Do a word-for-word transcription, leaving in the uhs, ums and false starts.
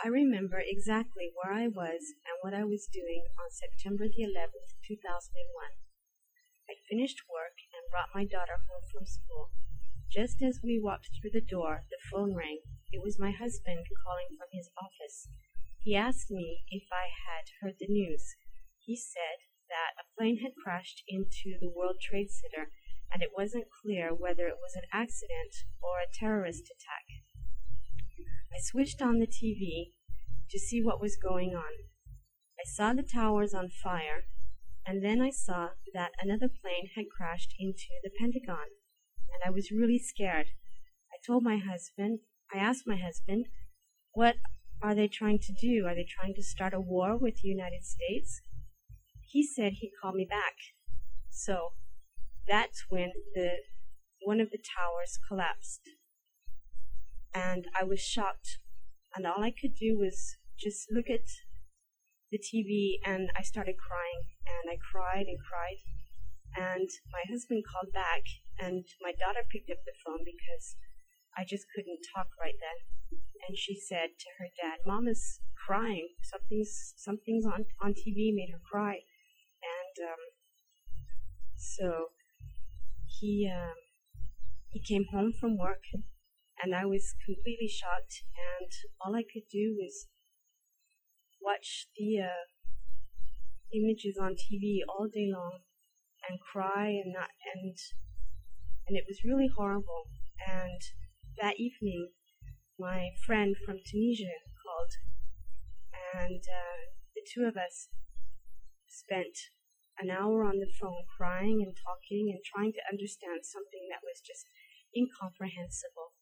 remember exactly where I was and what I was doing on September the eleventh, two thousand one. I finished work and brought my daughter home from school. Just as we walked through the door, the phone rang. It was my husband calling from his office. He asked me if I had heard the news. He said that a plane had crashed into the World Trade Center, and it wasn't clear whether it was an accident or a terrorist attack. I switched on the T V to see what was going on. I saw the towers on fire, and then I saw that another plane had crashed into the Pentagon, and I was really scared. I told my husband, I asked my husband, what are they trying to do? Are they trying to start a war with the United States? He said he'd call me back. So that's when the one of the towers collapsed. And I was shocked. And all I could do was just look at the T V, and I started crying. And I cried and cried. And my husband called back, and my daughter picked up the phone because I just couldn't talk right then. And she said to her dad, Mama's crying. Something's something's on, on T V made her cry. And um, so he um, he came home from work, and I was completely shocked. And all I could do was watch the uh, images on T V all day long and cry and not and and it was really horrible. And that evening, my friend from Tunisia called, and uh, the two of us spent an hour on the phone crying and talking and trying to understand something that was just incomprehensible.